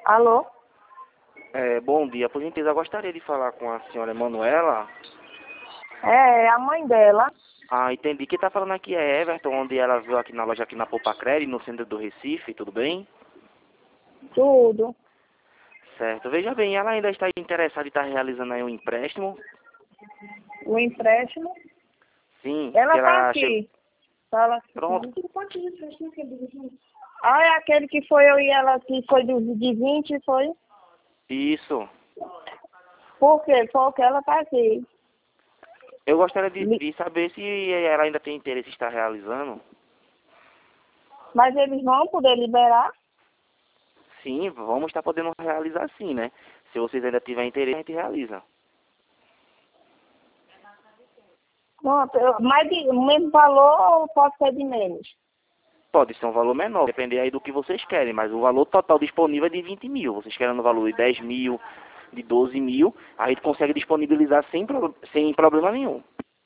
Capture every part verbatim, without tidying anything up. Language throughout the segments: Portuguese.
Alô? É, bom dia, por gentileza, eu gostaria de falar com a senhora Emanuela. É, a mãe dela. Ah, entendi. Quem está falando aqui é Everton, onde ela viu aqui na loja, aqui na Poupa Credit, no centro do Recife, tudo bem? Tudo. Certo. Veja bem, ela ainda está interessada em estar realizando aí um empréstimo? O empréstimo. Sim, Ela que tá ela chegou... aqui. Fala. Pronto. Ah, é aquele que foi eu e ela que foi de, de vinte, foi? Isso. Por quê? Foi que ela tá aqui. Eu gostaria de, Li- de saber se ela ainda tem interesse em estar realizando. Mas eles vão poder liberar? Sim, vamos estar podendo realizar sim, né? Se vocês ainda tiverem interesse, a gente realiza. Pronto, eu, mais de, o mesmo valor ou pode ser de menos? Pode ser um valor menor, depender aí do que vocês querem, mas o valor total disponível é de vinte mil. Vocês querem no valor de dez mil, de doze mil, a gente consegue disponibilizar sem, pro- sem problema nenhum.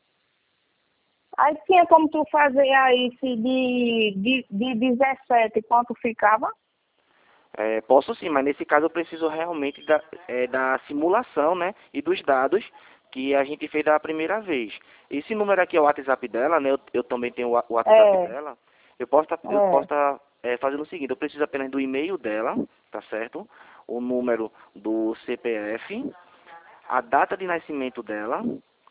Aí tinha como tu fazer aí se de, de, de dezessete, quanto ficava? É, posso sim, mas nesse caso eu preciso realmente da, é, da simulação, né, e dos dados que a gente fez da primeira vez. Esse número aqui é o WhatsApp dela, né, eu, eu também tenho o wa- o WhatsApp É, dela. Eu posso estar eu é. posso tá, é, fazendo o seguinte, eu preciso apenas do e-mail dela, tá certo? O número do C P F, a data de nascimento dela,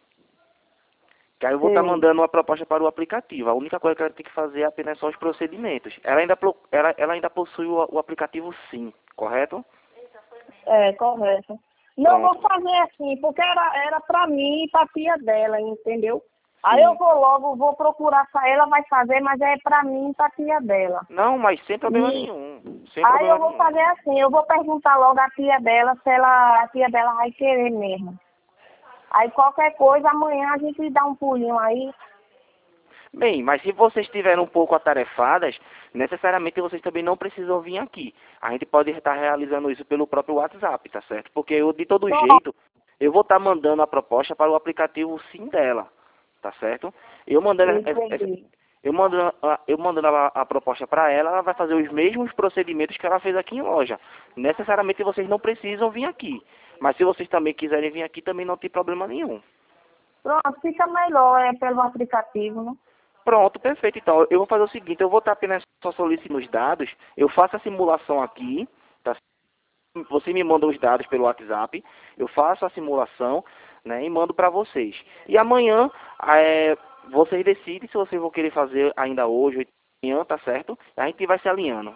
que aí eu vou estar Sim. mandando uma proposta para o aplicativo. A única coisa que ela tem que fazer é apenas só os procedimentos. Ela ainda, pro- ela, ela ainda possui o, o aplicativo sim, correto? É, correto. Não, eu vou Pronto. fazer assim, porque era, era pra mim e pra tia dela, entendeu? Aí eu Sim. vou logo, vou procurar, sa- ela vai fazer, mas é pra mim e pra tia dela. Não, mas sem problema E nenhum. Sem aí problema eu vou nenhum. fazer assim, eu vou perguntar logo à tia dela se ela, a tia dela vai querer mesmo. Aí qualquer coisa, amanhã a gente dá um pulinho aí. Bem, mas se vocês estiverem um pouco atarefadas, necessariamente vocês também não precisam vir aqui. A gente pode estar realizando isso pelo próprio WhatsApp, tá certo? Porque eu, de todo Pronto, jeito, eu vou estar mandando a proposta para o aplicativo sim dela, tá certo? Eu mandando, essa- essa- entendi. eu mandando, a- eu mandando a, a proposta para ela, ela vai fazer os mesmos procedimentos que ela fez aqui em loja. Necessariamente vocês não precisam vir aqui. Mas se vocês também quiserem vir aqui, também não tem problema nenhum. Pronto, fica melhor, é pelo aplicativo, né? Pronto, perfeito. Então, eu vou fazer o seguinte, eu vou estar apenas só solicitando os dados, eu faço a simulação aqui, tá? Você me manda os dados pelo WhatsApp, eu faço a simulação, né, e mando para vocês. E amanhã, é, vocês decidem se vocês vão querer fazer ainda hoje, amanhã, tá certo? A gente vai se alinhando.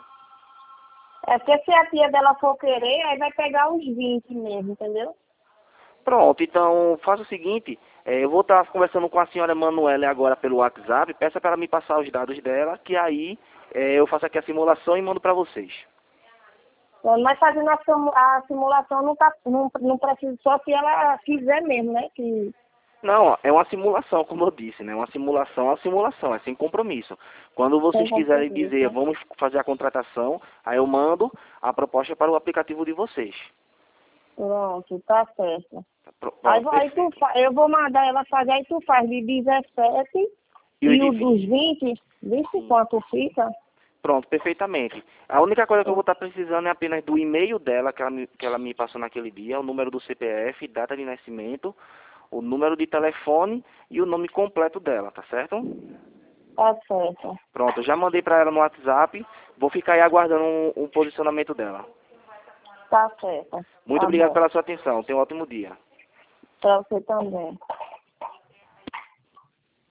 É porque se a tia dela for querer, aí vai pegar uns vinte mesmo, entendeu? Pronto, então faça o seguinte, é, eu vou estar conversando com a senhora Emanuele agora pelo WhatsApp, peça para ela me passar os dados dela, que aí é, eu faço aqui a simulação e mando para vocês. Então, mas fazendo a, simu- a simulação não, tá, não, não precisa, só se ela quiser mesmo, né? Que Não, ó, é uma simulação, como eu disse, né? Uma simulação é uma simulação, é sem compromisso. Quando tem vocês quiserem compromisso, dizer, né? vamos fazer a contratação, aí eu mando a proposta para o aplicativo de vocês. Pronto, tá certo. Pro- Aí, Pronto, vai- aí tu perfeito. fa, eu vou mandar ela fazer, aí tu faz de dezessete E os e de o dos vinte? vinte, vinte Sim. quanto fica? Pronto, perfeitamente. A única coisa que eu vou estar precisando é apenas do e-mail dela, que ela, me, que ela me passou naquele dia, o número do C P F, data de nascimento, o número de telefone e o nome completo dela, tá certo? Tá certo. Pronto, eu já mandei para ela no WhatsApp, vou ficar aí aguardando um, um posicionamento dela. Tá certo. Muito Tá obrigado bom. pela sua atenção. Tenha um ótimo dia. Pra você também.